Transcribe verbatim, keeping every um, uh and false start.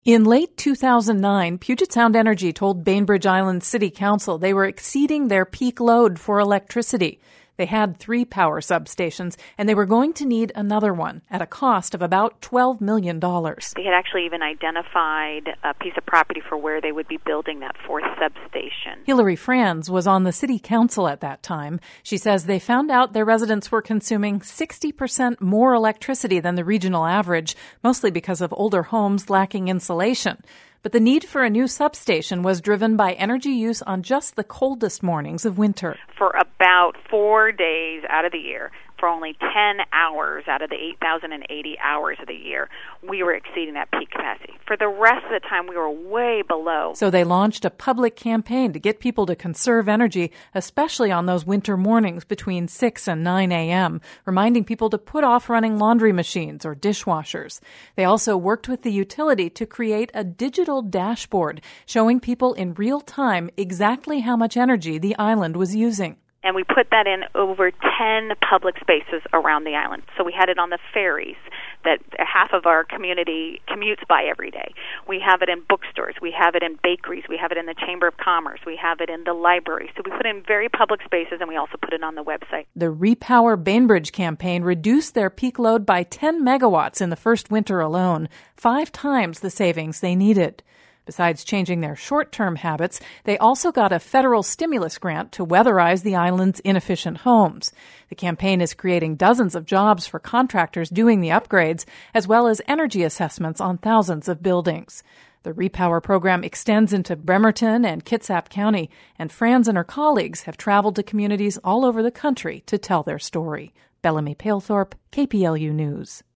In late two thousand nine, Puget Sound Energy told Bainbridge Island City Council they were exceeding their peak load for electricity. They had three power substations, and they were going to need another one at a cost of about twelve million dollars. They had actually even identified a piece of property for where they would be building that fourth substation. Hillary Franz was on the city council at that time. She says they found out their residents were consuming sixty percent more electricity than the regional average, mostly because of older homes lacking insulation. But the need for a new substation was driven by energy use on just the coldest mornings of winter. For about four days out of the year, for only ten hours out of the eight thousand eighty hours of the year, we were exceeding that peak capacity. For the rest of the time, we were way below. So they launched a public campaign to get people to conserve energy, especially on those winter mornings between six and nine a.m., reminding people to put off running laundry machines or dishwashers. They also worked with the utility to create a digital dashboard showing people in real time exactly how much energy the island was using. And we put that in over ten public spaces around the island. So we had it on the ferries that half of our community commutes by every day. We have it in bookstores. We have it in bakeries. We have it in the Chamber of Commerce. We have it in the library. So we put it in very public spaces, and we also put it on the website. The Repower Bainbridge campaign reduced their peak load by ten megawatts in the first winter alone, five times the savings they needed. Besides changing their short-term habits, they also got a federal stimulus grant to weatherize the island's inefficient homes. The campaign is creating dozens of jobs for contractors doing the upgrades, as well as energy assessments on thousands of buildings. The Repower program extends into Bremerton and Kitsap County, and Franz and her colleagues have traveled to communities all over the country to tell their story. Bellamy Palethorpe, K P L U News.